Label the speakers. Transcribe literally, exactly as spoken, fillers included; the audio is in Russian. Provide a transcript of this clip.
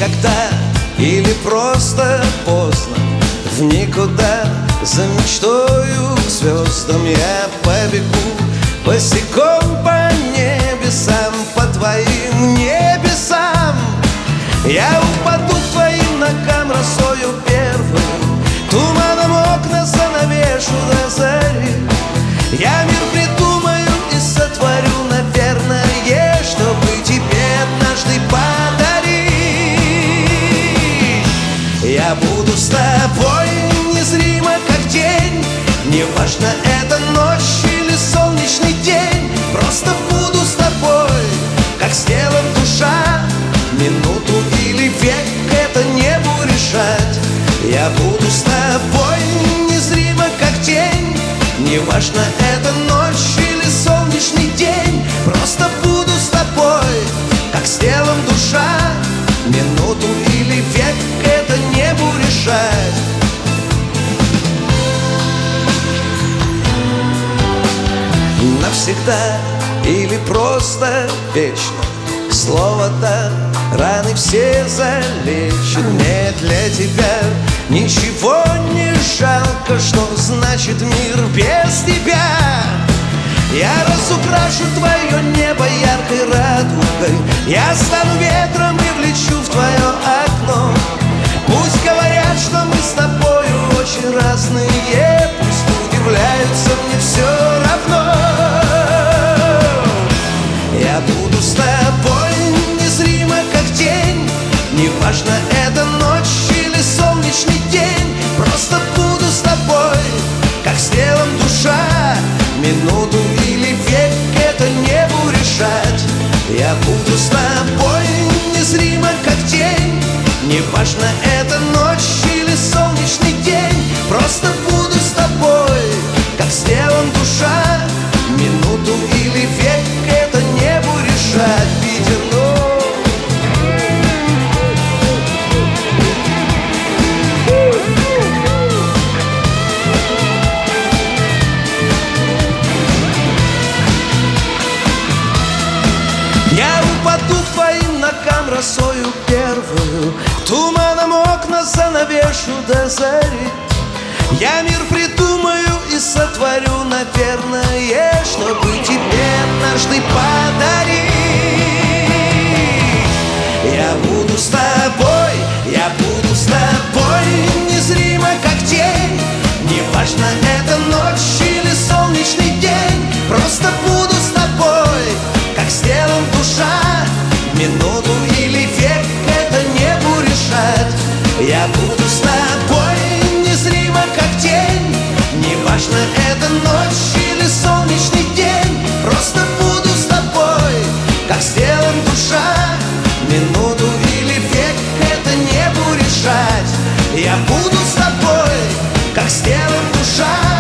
Speaker 1: никогда или просто поздно в никуда. За мечтою к звездам я побегу босиком по небесам, по твоим небесам. Я упаду к твоим ногам росою первую, туманом окна занавешу до зари. Я мир придумаю и сотворю, наверное, чтобы тебе однажды подарить. Я буду с тобой незримо, как день, неважно, это ночь или солнечный день. Просто буду с тобой, как сделан душа, минуту или век, это небу решать. Я буду с тобой незримо, как тень, неважно, это ночь или солнечный день. Просто буду с тобой, как сделан душа, минуту или век, это небу решать. Навсегда или просто вечно, слово-то раны все залечит. Мне для тебя ничего не жалко, что значит мир без тебя. Я разукрашу твое небо яркой радугой, я стану ветром и влечу в твое окно. Пусть говорят, что мы с тобою очень разные, пусть удивляются, мне все равно. Я буду с тобой незримо, как тень, неважно, это ночь или солнечный день. Просто буду с тобой, как сделан душа, минуту или век, это небу решать. Я буду с тобой незримо, как тень, неважно, это ночь или солнечный день. Просто буду с тобой, как сделан душа, минуту или век, это небу решать. Питер, я упаду к твоим ногам росою первую, туманом окна занавешу до зари. Я мир придумаю и сотворю, наверное, чтобы тебе однажды подарить. Я буду с тобой, я буду с тобой незримо, как тень, неважно, это ночь или солнечный день. Просто буду с тобой, как сделан душа, минуту или век, это небу решать. Я буду с тобой незримо, как тень, неважно, это ночь или солнечный день. Просто буду с тобой, как сделан душа, минуту или век, это небу решать. Я буду с тобой, как сделан душа,